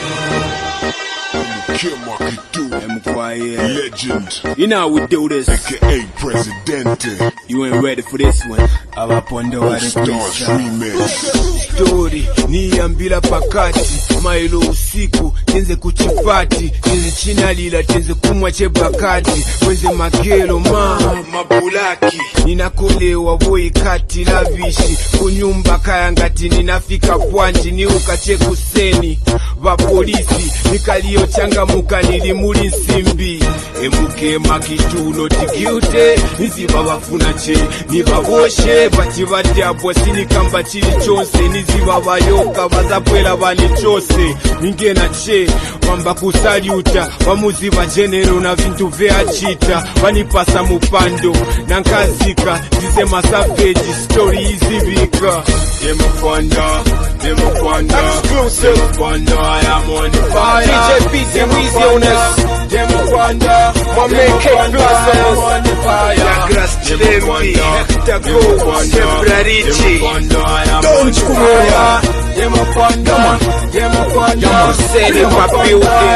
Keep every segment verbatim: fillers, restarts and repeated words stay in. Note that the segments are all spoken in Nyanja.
Legend. You know how we do this. A K A Presidente. You ain't ready for this one. Abapondo wa Stars Remix. Story niambila pakati mailo usiku tenze kuchipati tenze chinalila tenze kumwa chebakati weze magelo ma mabulaki ninakolewa boy kati lavishi kunyumba kaya ngati ninafika pwanji ni ukache kuseni ba polisi nikalio changamuka nilimuli nsimbi emuke makituno tikiute niziba bafuna che nibaboshe batibate abwa sinikamba chili chonse niziba bayoka bazapwela bani chose ningena che wamba kusaluta wamuziba genero na vintu vya chita wanipasa mupando nankazika zisema savage story izibika Demokwanda Demokwanda Demokwanda I am on fire D J B Z Weezy on us Demokwanda my man K Plus I am on fire La Grass Chembi Hector Go Sembrarici Don't Kumura Demokwanda Demokwanda Seni papi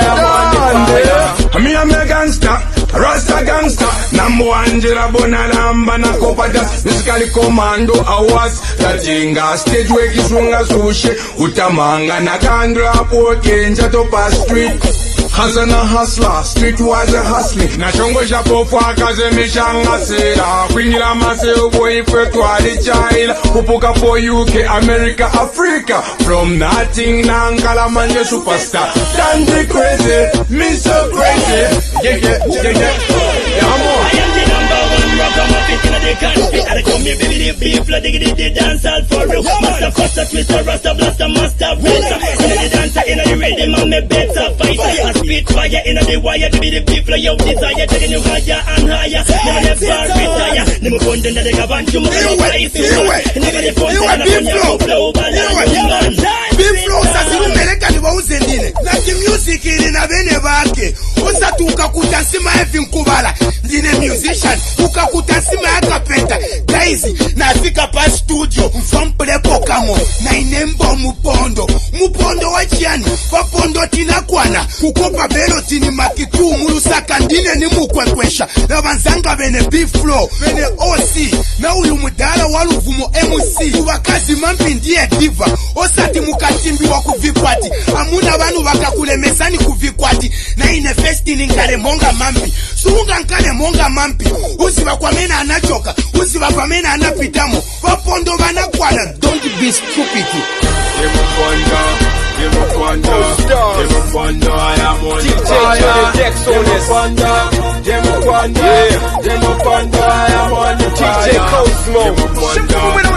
uke Me a me gangster Rasta gangster Number one jira bona lamba na kopata Musically commando awas Tajinga stage we kisunga sushi Utamanga na kandra poke Njatopa street Hazana hustler, street was a hustling Na chongo shapo kwa kaze mishanga sela Kwinila mase uboy fetu alichaila Kupuka po U K, America, Africa From nothing na ankala manje superstar Dandy crazy, me so crazy Yeah, yeah, yeah, yeah Yeah, more I am the number one rocker muffin in the country And I come here baby the beef, flow diggity the dance all for real Master faster, twister, rasta, blaster, master, racer In the dancer, in the rhythm, I'm a better fighter I spit fire in the wire, give me the beef, flow your desire Taking you higher and higher, never never retire Nemo pond in the gavan, you must know what is to work Never the phone, and I'm on your flow, but I'm Beef flow, sasi umeleka ni wauze nine Naki music ili na bene bake Osatu ukakuta sima hevi mkubala Ndine musician, ukakuta sima ya kapenta Daisy, nafika pa studio Mfample pokamo, na inembo mupondo Mupondo wachiani, wapondo tina kwana Kukopa belo tini makitu Murusaka ndine ni mukwekwesha Na banzanga bene beef flow, bene O C Na uyu mudala waluvumo M C Wakazi mampi ndiye diva Osati mukatimbi wa kuvikwati Amuna wanu wakakule mesani kuvikwati Na ine festi ningale monga mampi Suunga nkale monga mampi Usiwa kwa mena anachoka Usiwa kwa mena anapitamo Wapondo wanakwana Don't be stupid Demokwanda Demokwanda Demokwanda I am on fire Demokwanda Demokwanda Demokwanda I am on fire D J Cosmo Demokwanda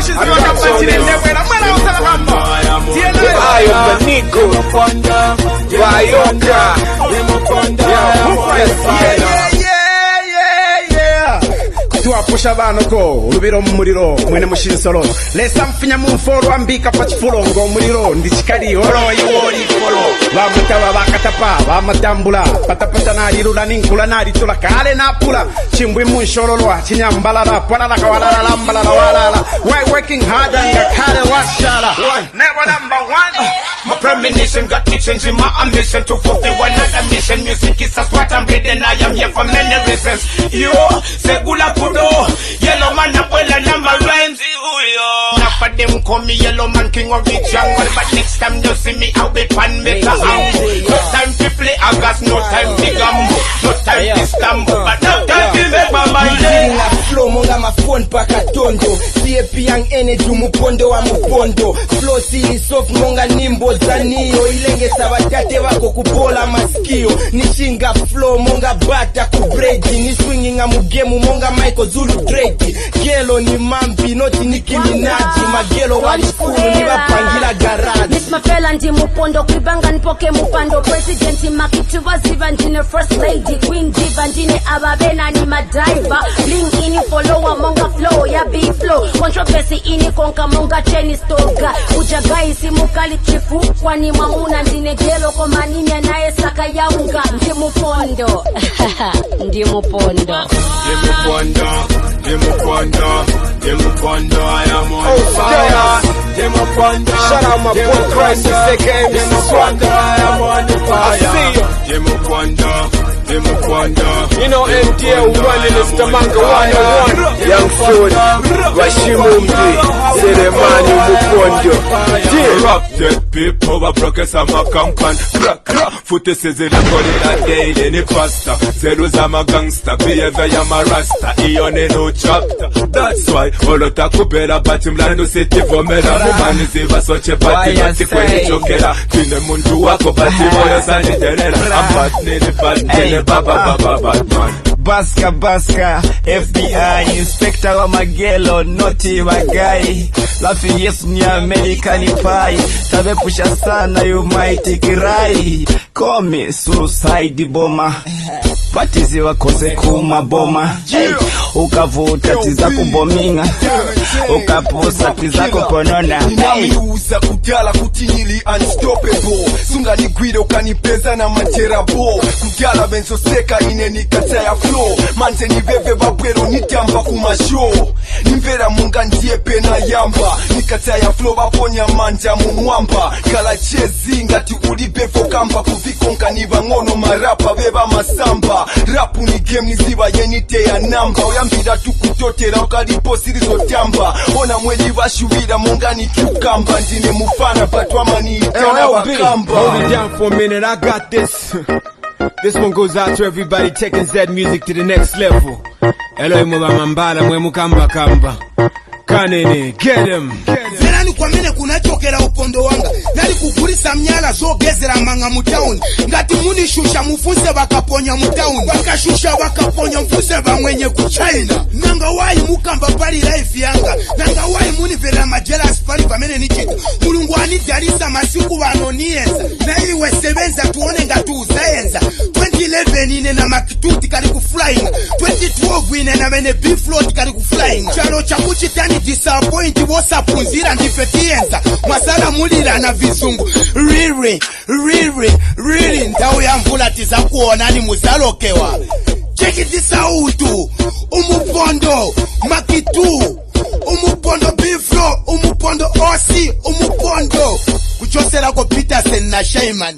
Ayo Beniko Demokwanda Bayoka Demokwanda I am on fire Tuwapusha banoko urubiro mumuriro mwene mushinsoro lesa mfinya mumforo ambika pachifulongo muriro ndichikali oro yori folo bamutaba bakatapa bamatambula patapata na lirula ninkula na litula kale na pula chimbwi munshorolwa chinyambalala pwala kawala lambala wala why working hard and kale washala never number one. My premonition got me changing my ambition to fulfill another mission. Music is a sweat I'm breathing. I am here for many reasons. Yo, segula kudo, yellow man abuela number rhymes. Yo, now for them call me yellow man king of the jungle, but next time you see me I'll be pan make a house. No time to play, I got no time to gamble, no time to stumble, but no time to make my mind. Flow monga ma phone paka tondo, C A P young energy mupondo wa mupondo. Flow silly soft monga nimbo zanio, ilenge sabatate wako kupola maskio. Nishinga flow monga bata kubredi, ni swinging a mugemu monga Michael Zulu Drake. Gelo ni mambi noti Nicki Minaj, magelo wali kunu ni wapangila garage. Miss Mafela ndi mupondo kwibanga npoke mupando. President makitu waziva ndine first lady, queen diva ndine ababena ni madiver. Link ini follow monga flow ya big flow. Controversy ini konka monga cheni stoga. Ujagai si mukali chifu kwani mamuna ndine gelo kwa manini nae saka ya unga. Ndi mupondo ndi mupondo Demokwanda Demokwanda Demokwanda I am on fire Demokwanda Shout out my boy Christ, Demokwanda I am on Demukwanda, Demukwanda. You know M T L running is the manga one oh one. Young Soul, Washimumbi, Seremani Mukondo. Rock dead people, wa broke sama kampan. Crack, crack, footy sezi na kodi na daily ni pasta. Zelu za ma gangsta, behavior ya ma rasta. Ione no chapter. That's why, olota kubela bati mlando siti vomela. Mumani ziva soche bati bati kwenye chokela. Tine mundu wako bati moyo sani derela. I'm bad nini bad nini baba baba bad man. Baska Baska, F B I, Inspector wa Magelo, Noti wa guy. Laughing yes ni American pie. Tabe pusha sana you might kirai. Call me suicide bomber. Batizi wakose kuma boma. Hey, ukavuta tiza kubominga. Ukaposa tiza kuponona. Ninamiuza kugala kutinyili unstoppable. Sunga ni guide ukanipeza na materabo. Kugala benzo seka ine nikata ya flow. Mante ni veve babwero nitamba kumashow. Nimvera munga ndiye pena yamba. Nikata ya flow baponya manja mumwamba. Kala chezi ngati ulibefo kamba. Kuvikonka ni vangono marapa beba masamba. Rapu ni game niziba yenite ya namba. Oyambira tukutotera ukalipo sirizo tamba. Ona mweli vashuvira munga ni kiukamba. Ndine mufana patwa mani itana wakamba. Hold it down for a minute, I got this. This one goes out to everybody taking Z music to the next level. Hello mwa mambala mwe mukamba kamba. Kanene, get him. Zerani kwa mene kunachokera ukondo wanga. Nali kugurisa mnyala zo gezera manga mutauni. Ngati muni shusha mufunse wakaponya mutauni. Wakashusha wakaponya mfunse wamwenye kuchaina. Nanga wai mukamba pari life yanga. Nanga wai muni vera majela aspari kwa mene nichitu. Mulungu anidarisa masiku wanonienza. Na iwe sevenza tuone ngatu uzaenza. twenty eleven ine na makituti kari kuflying. twenty twelve ine na mene B-float kari kuflying. Chalo chakuchi tani disappoint wosa punzira ndifetienza. Masala mulira na vizungu. Riri, riri, riri. Ndau ya mvula tiza kuona ni muzalokewa. Check this out. Umupondo, makitu. Umupondo B-flow, umupondo O C, umupondo. Kuchosera ko Peterson na Shayman.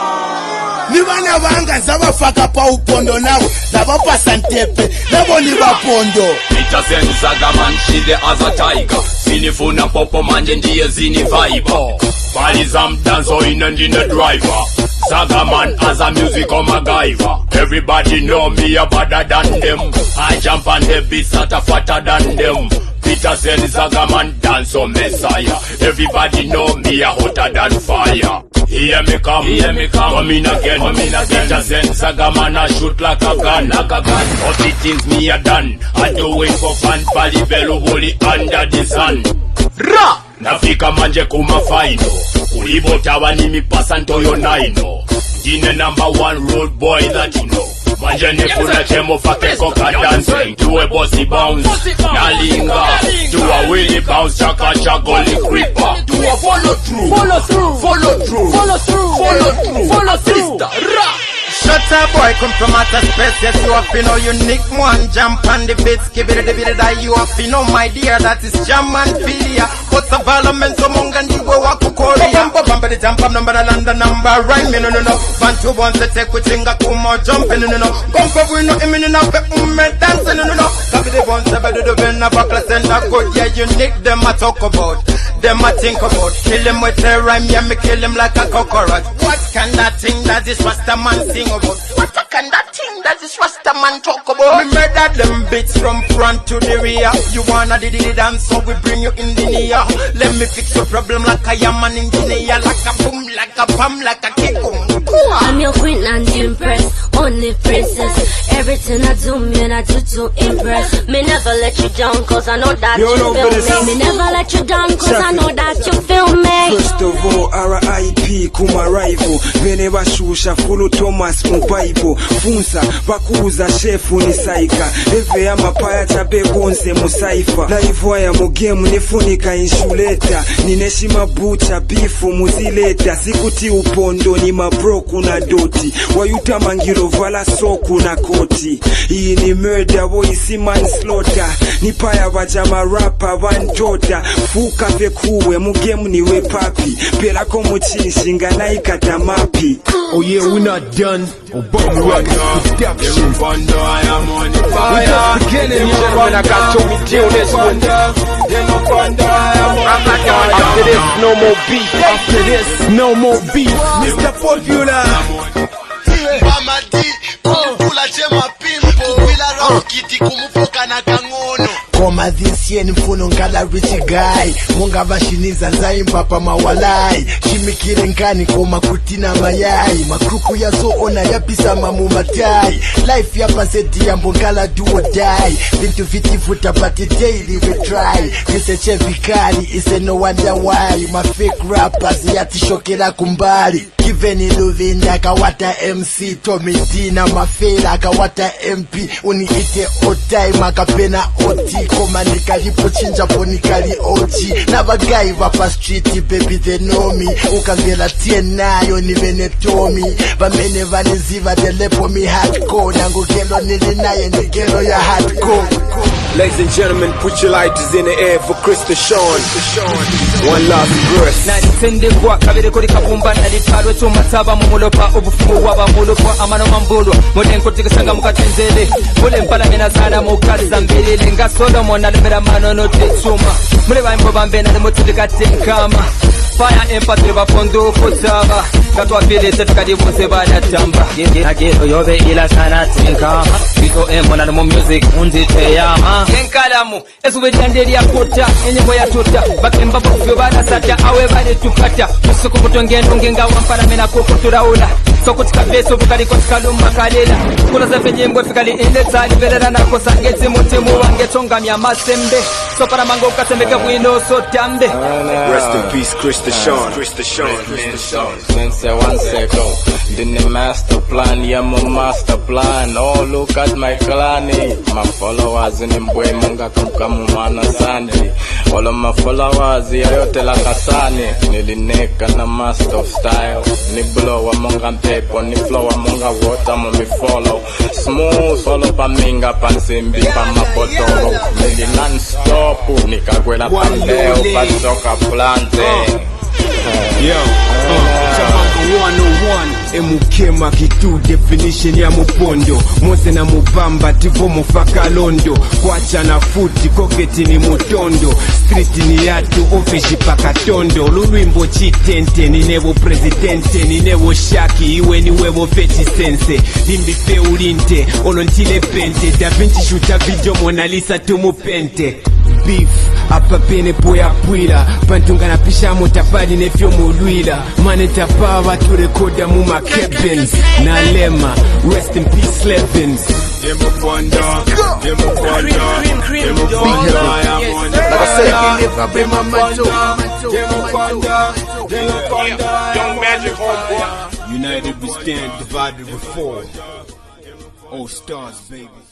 Nibana banga zaba faka pa upondo nabo. Zaba pasantepe, nabo ni bapondo. Peterson Zagaman, she the other tiger. Sinifuna popo manje ndiye zini vibe. Bali zamdanzo in and in the driver. Zagaman as a musical MacGyver. Everybody know me a better than them. I jump on the beats that are fatter than them. Peterson Zagaman dance on Messiah. Everybody know me a hotter than fire. Hear me come, hear me come, come in again, come in again. Peterson Zagaman a shoot like a gun, like a gun. All the things me a done, I do it for fun. Pali bello holy under the sun. Ra! Nafika manje kuma faino. Ulibota wani mi pasanto yo naino. Dine number one road boy that you know. Manje ne puna chemo fake koka dancing. Do a bossy bounce, nalinga. Do a wheelie bounce, chaka chagoli creeper. Do a follow through, follow through, follow through, follow through, follow through, follow through. Ra! Shut up boy, come from outer space. Yes, you have to know unique one. Jump on the beats, give it a bit that you have to know, my dear. That is German Philia. What's the parliament? So monga ndiwe wako Korea. Bamba bamba the jump up number London number rhyme. No no no. Bantu wants to take with chinga kuma jumping. No no no. Bumper we no imini na pe umme dancing. No no no. Kabi the ones that do the venna bakla send a good. Yeah, unique them I talk about. Them I think about. Kill him with a rhyme. Yeah, me kill him like a cockroach. What can that thing that this Rasta man sing about? What can that thing that this Rasta man talk about? We murder them beats from front to the rear. You wanna did it dance, so we bring you in the near. Let me fix your problem like I am an engineer. Like a boom, like a bum, like a kick. I'm your queen and impress, only princess. Everything I do, man, I do to impress. Me never let you down, cause I know that you feel me. Me never let you down, cause I know that you feel me. First of all, R I P kuma rival. Vene bashusha fulu Thomas Mupaipo. Funsa, bakuza shefu ni saika. Eve ya mapaya chape gonse musaifa. Laivo ya mugemu nifunika inshuleta. Nineshi mabucha bifu muzileta. Sikuti upondo ni mabroku na doti. Wayuta mangiro vala soku na koti. ati iyi ni murder voice manslaughter nipaya vajama rapa vantoda fuka vekuwe mugemu niwe papi pelako muchishinga naikata mapi. Oh yeah, we're not done. Obama Records Production. I am on fire. We're just beginning, you know, when I got Tommy D on this one. After this, no more beef. After this, no more beef. Mister Popular. Mama D, kumukula chema pimpo, kuwila rokiti kumufoka na kangono. Koma this year mfuno ngala rich guy, munga vashiniza zaimba pa mawalai, shimikire nkani koma kutina mayai, makruku ya so ona ya pisa mamu matai, life ya paseti ya mbongala do or die, vintu viti futa but daily we try, kiseche vikari ise no wonder why, my fake rappers ya tishokela kumbali, Giveni Luvinda kawata M C, Tommy D na mafela kawata M P, uniite otai makapena oti, koma nikalipo chinja po nikali O G, na bagai vapa street baby they know me, ukangela tie nayo ni venetomi, bamene vaniziva delepo mi hardcore, nangu gelo nilinaye ni gelo ya hardcore. Ladies and gentlemen, put your lighters in the air for Krista Sean. One last verse. Nantende kwa kabiri kuri kabumba nalitalo chuma taba mumulopa obufumu waba mulopa amano mambulo modenko tikisanga mukatenzele mule mpala mina sana mukaza mbili linga Solomon alemera mano no chuma mule baimbo bambena nemotindika tenkama fire empathy bapondo kutaba katwa pele tetukadi bose badatamba agero yobe ila sana tenkama bito emona no music undite yama enkalamu esube tandeli akota enyembo ya tota bakemba bofyo badasata awe bade tukata musuko butongendo ngenga wampara mena koko turaula sokutika beso bukali kotikaluma kalela kuna zafe nyembo fikali ende tali belera na kosa ngezi mutemu wange tongamya masembe sopara mango kasembeke bwino so tambe. Rest in peace Krista Sean. Krista Sean. Since one second, the master plan, yeah my master plan. Oh look at my clan, my followers in Mbwe Munga Kukamu Mana Sandi. All of my followers, yeah yote la kasani. Nilineka na master of style. Ni blow among paper, ni flow among water, me follow. Smooth, follow pa minga pansimbi pa mapotoro. Nili non-stop, nikagwela pandeo, pasoka plante. Yo, uh, Chamanga one oh one Emukema kitu definition ya mupondo Mose na mubamba tivo mufaka londo Kwacha na futi koketi ni mutondo Street ni yatu ofeshi pakatondo Luluimbo chitente ni nevo presidente Ni nevo shaki iwe ni wevo feti sense Limbi fe ulinte olontile pente Da Vinci shuta video Mona Lisa tumupente Beef, apa pene poya pwila Pantunga na pisha motapadi nefyo mulwila Maneta power to recorda muma cabins Na lema, rest in peace Levins. Demo Fonda, Demo Fonda, Demo Fonda, I am on the Demo Fonda, Demo Fonda, Young Magic Homeboy. United we stand, divided we fall. All stars, baby.